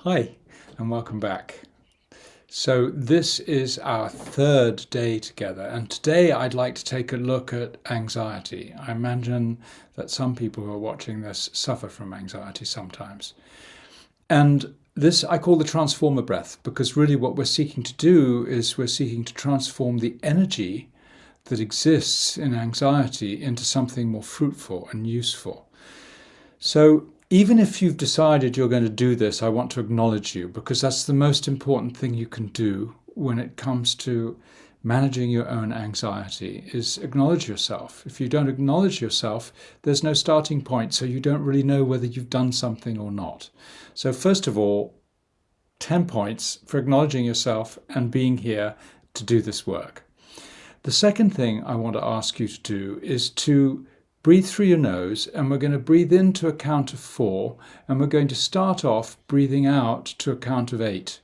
Hi, and welcome back. So this is our third day together, and today I'd like to take a look at anxiety. I imagine that some people who are watching this suffer from anxiety sometimes. And this I call the transformer breath, because really what we're seeking to do is we're seeking to transform the energy that exists in anxiety into something more fruitful and useful. So even if you've decided you're going to do this, I want to acknowledge you, because that's the most important thing you can do when it comes to managing your own anxiety, is acknowledge yourself. If you don't acknowledge yourself, there's no starting point, so you don't really know whether you've done something or not. So first of all, 10 points for acknowledging yourself and being here to do this work. The second thing I want to ask you to do is to breathe through your nose, and we're going to breathe in to a count of 4, and we're going to start off breathing out to a count of 8.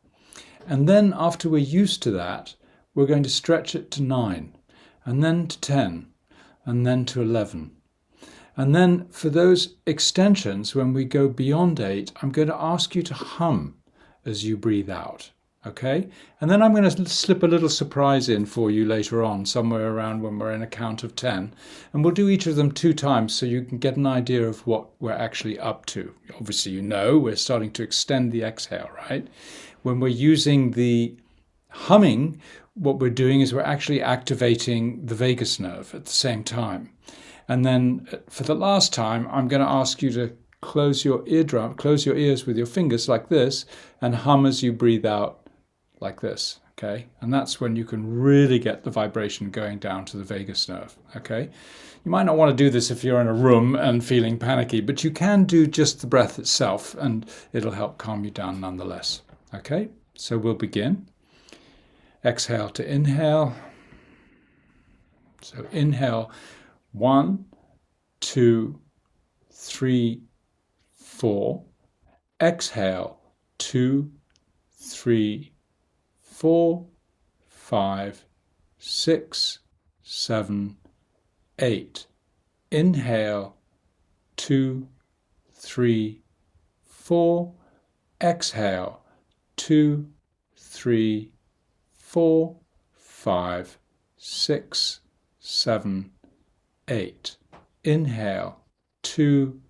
And then after we're used to that, we're going to stretch it to 9, and then to 10, and then to 11. And then for those extensions, when we go beyond 8, I'm going to ask you to hum as you breathe out. Okay, and then I'm going to slip a little surprise in for you later on, somewhere around when we're in a count of 10. And we'll do each of them 2 times so you can get an idea of what we're actually up to. Obviously, you know, we're starting to extend the exhale, right? When we're using the humming, what we're doing is we're actually activating the vagus nerve at the same time. And then for the last time, I'm going to ask you to close your ears with your fingers like this, and hum as you breathe out like this, okay? And that's when you can really get the vibration going down to the vagus nerve, okay? You might not want to do this if you're in a room and feeling panicky, but you can do just the breath itself, and it'll help calm you down nonetheless, okay? So we'll begin. Exhale to inhale. So inhale, 1, 2, 3, 4. Exhale, 2, 3, 4, 5, 6, 7, 8. Inhale, 2, 3, 4. Exhale, 2, 3, 4, 5, 6, 7, 8. Inhale, 2,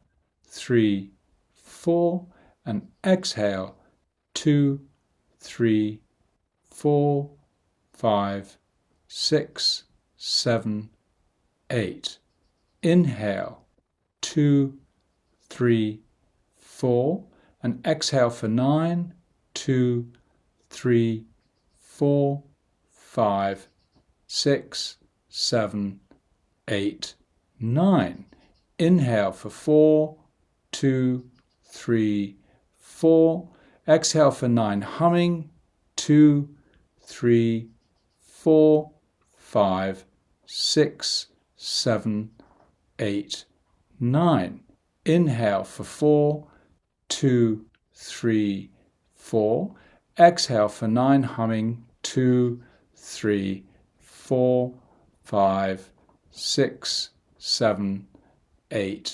3, 4. And exhale, 2, 3, 4, 5, 6, 7, 8. Inhale, 2, 3, 4, and exhale for 9, 2, 3, 4, 5, 6, 7, 8, 9. Inhale for 4, 2, 3, 4. Exhale for 9, humming, 2, 3, 4, 5, 6, 7, 8, 9. Inhale for 4, 2, 3, 4. Exhale for 9, humming, 2, 3, 4, 5, 6, 7, 8,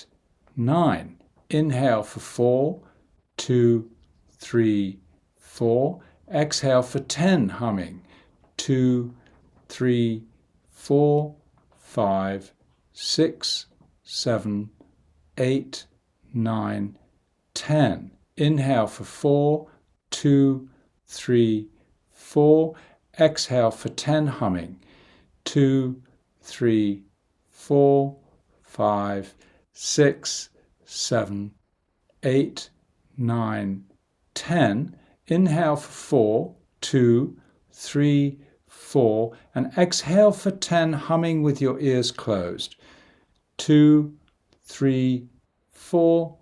9. Inhale for 4, 2, 3, 4. Exhale for 10, humming, 2, 3, 4, 5, 6, 7, 8, 9, 10. Inhale for 4, 2, 3, 4. Exhale for 10, humming, 2, 3, 4, 5, 6, 7, 8, 9, 10. Inhale for 4, 2, 3, 4, and exhale for 10, humming with your ears closed. 2, 3, 4,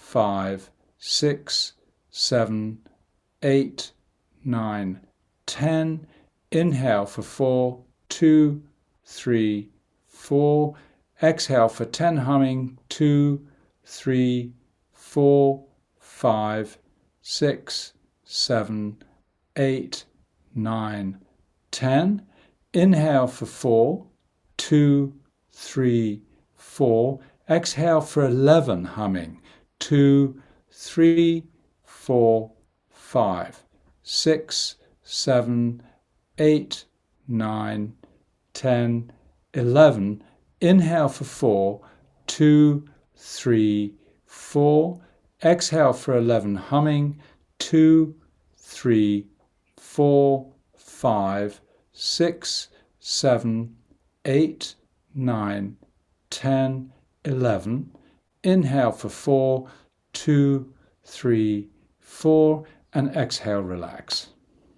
5, 6, 7, 8, 9, 10. Inhale for 4, 2, 3, 4. Exhale for 10, humming, 2, 3, 4, 5, 6, 7, 8, 9, 10. Inhale for 4, 2, 3, 4. Exhale for 11, humming, 2, 3, 4, 5, 6, 7, 8, 9, 10, 11. Inhale for 4, 2, 3, 4. Exhale for 11, humming. 2, 3, 4, 5, 6, 7, 8, 9, 10, 11. Inhale for 4, 2, 3, 4, and exhale, relax.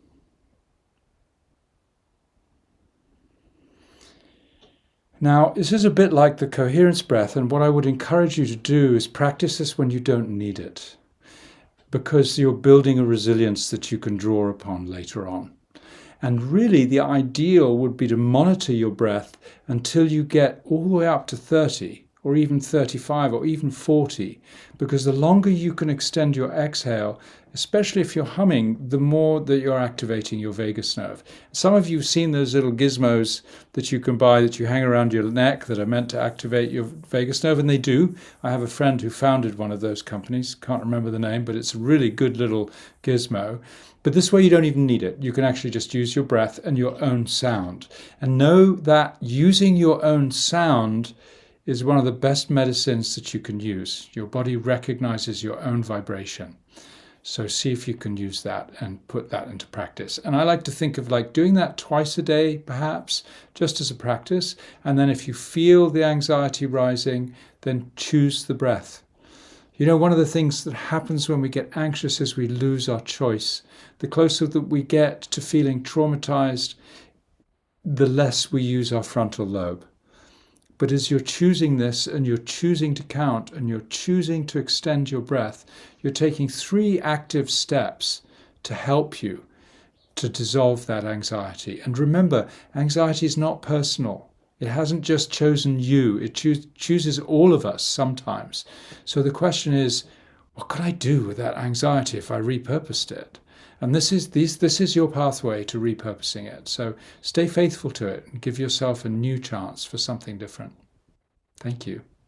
Now, this is a bit like the coherence breath, and what I would encourage you to do is practice this when you don't need it, because you're building a resilience that you can draw upon later on. And really, the ideal would be to monitor your breath until you get all the way up to 30, or even 35, or even 40, because the longer you can extend your exhale, especially if you're humming, the more that you're activating your vagus nerve. Some of you have seen those little gizmos that you can buy that you hang around your neck that are meant to activate your vagus nerve, and they do. I have a friend who founded one of those companies, can't remember the name, but it's a really good little gizmo. But this way you don't even need it. You can actually just use your breath and your own sound. And know that using your own sound is one of the best medicines that you can use. Your body recognizes your own vibration. So see if you can use that and put that into practice. And I like to think of like doing that twice a day, perhaps, just as a practice. And then if you feel the anxiety rising, then choose the breath. You know, one of the things that happens when we get anxious is we lose our choice. The closer that we get to feeling traumatized, the less we use our frontal lobe. But as you're choosing this and you're choosing to count and you're choosing to extend your breath, you're taking 3 active steps to help you to dissolve that anxiety. And remember, anxiety is not personal. It hasn't just chosen you. It chooses all of us sometimes. So the question is, what could I do with that anxiety if I repurposed it? And this is your pathway to repurposing it. So stay faithful to it and give yourself a new chance for something different. Thank you.